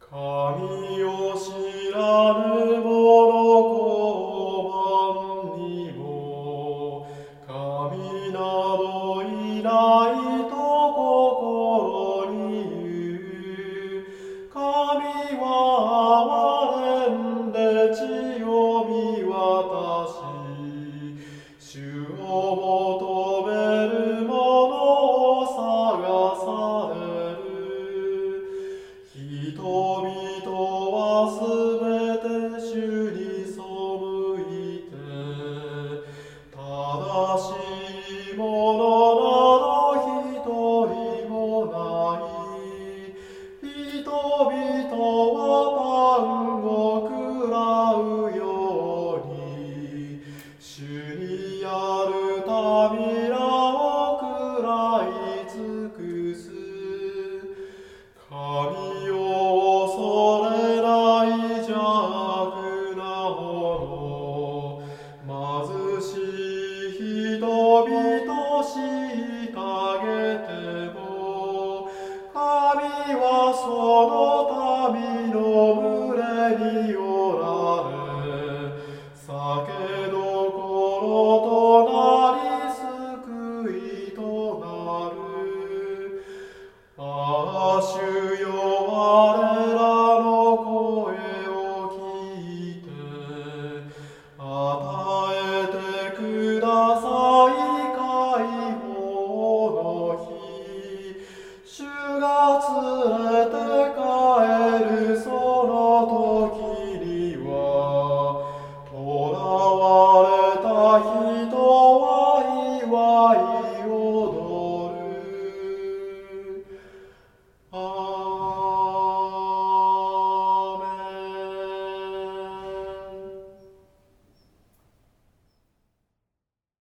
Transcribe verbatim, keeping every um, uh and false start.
神を知らぬ者小判にも神などいないと心に言う。神は憐れんで地を見渡し、主を求める者を探される。人々はすべて主に背いて、正しいものなど一人もない。人々はパンを食らうように、主にある民らを食らい尽くす。神を恐れない邪悪な者、貧しい人々虐げても、神はその民の群れにおられ、酒どころとなり救いとなる。ああ、主よ我